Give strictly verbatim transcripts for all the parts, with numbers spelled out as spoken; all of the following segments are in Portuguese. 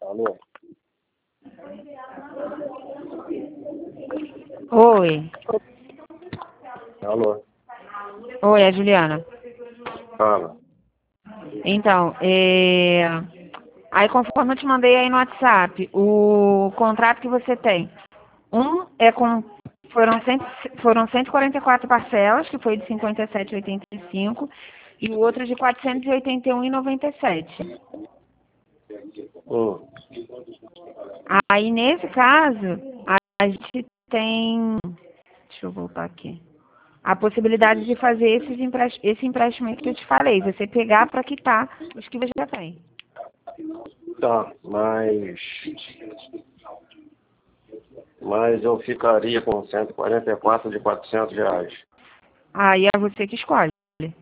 Alô? Oi. Alô? Oi, é a Juliana. Fala. Então, é... aí conforme eu te mandei aí no WhatsApp, o contrato que você tem, um é com... Foram, cem... Foram cento e quarenta e quatro parcelas, que foi de cinquenta e sete reais e oitenta e cinco centavos, e o outro de quatrocentos e oitenta e um reais e noventa e sete centavos. Hum. Aí, nesse caso, a gente tem... Deixa eu voltar aqui. A possibilidade de fazer esses emprést... esse empréstimo que eu te falei, você pegar para quitar os que você já tem. Tá, mas... Mas eu ficaria com cento e quarenta e quatro de quatrocentos reais. Aí é você que escolhe.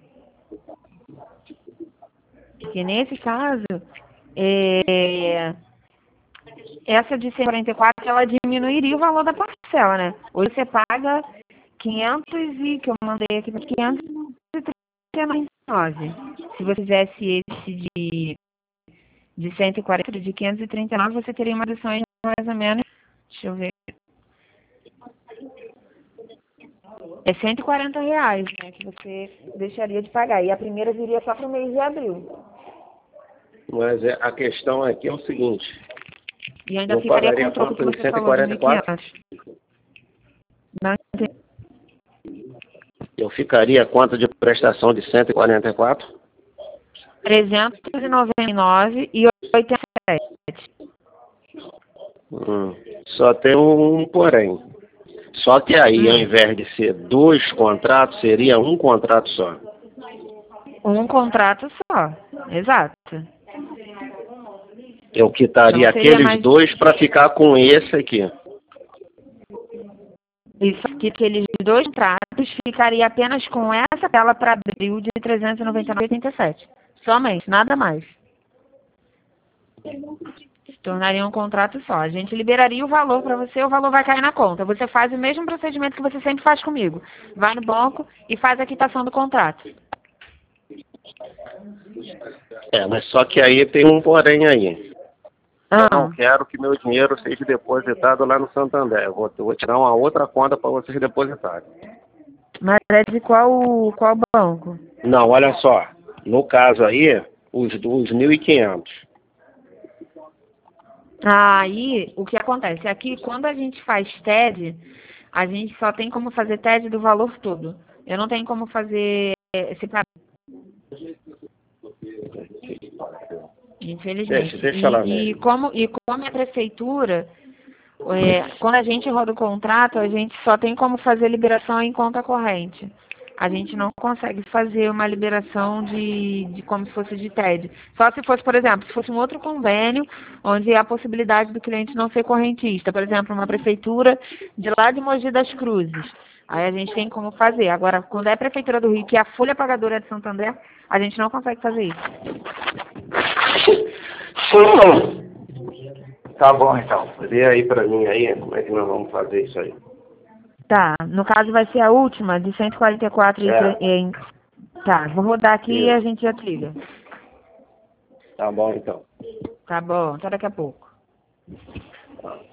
Porque nesse caso, é... essa de cento e quarenta e quatro, ela diminuiria o valor da parcela, né? Hoje você paga quinhentos e... que eu mandei aqui para quinhentos e trinta e nove. Se você fizesse esse de, de cento e quarenta, de quinhentos e trinta e nove, você teria uma redução de mais ou menos... Deixa eu ver. É cento e quarenta reais, né, que você deixaria de pagar. E a primeira viria só para o mês de abril. Mas é, a questão aqui é o seguinte. E ainda Eu ficaria com pagaria o troco que quanto de você cento e falou, de quarenta mil e e quatro? quinhentos. Não entendi. Eu ficaria quanto de prestação de cento e quarenta e quatro? trezentos e noventa e nove e oitenta e sete. Hum. Só tem um porém. Só que aí, ao Hum. invés de ser dois contratos, seria um contrato só. Um contrato só. Exato. Eu quitaria Não seria aqueles mais... dois para ficar com esse aqui. Isso aqui, aqueles dois contratos, ficaria apenas com essa tela para abril de trezentos e noventa e nove e oitenta e sete. Somente, nada mais. Se tornaria um contrato só. A gente liberaria o valor para você, o valor vai cair na conta. Você faz o mesmo procedimento que você sempre faz comigo. Vai no banco e faz a quitação do contrato. É, mas só que aí tem um porém aí. Eu não Ah, quero que meu dinheiro seja depositado lá no Santander. Eu vou, eu vou tirar uma outra conta para vocês depositarem. mas é de qual, qual banco? Não, olha só. No caso aí, os, os mil e quinhentos. Aí, o que acontece? Aqui, quando a gente faz T E D, a gente só tem como fazer T E D do valor todo. Eu não tenho como fazer esse pagamento, Deixa, infelizmente. deixa lá E, e, mesmo. como, e como a prefeitura, é, quando a gente roda o contrato, a gente só tem como fazer liberação em conta corrente. A gente não consegue fazer uma liberação de, de como se fosse de T E D. Só se fosse, por exemplo, se fosse um outro convênio, onde há a possibilidade do cliente não ser correntista. Por exemplo, uma prefeitura de lá de Mogi das Cruzes. Aí a gente tem como fazer. Agora, quando é a prefeitura do Rio, que a folha pagadora é de Santo André, a gente não consegue fazer isso. Tá bom, então. Vê aí pra mim aí, como é que nós vamos fazer isso aí. Tá, no caso vai ser a última, de cento e quarenta e quatro e É, em... Tá, vou rodar aqui e a isso. gente já te liga. Tá bom, então. Tá bom, até daqui a pouco.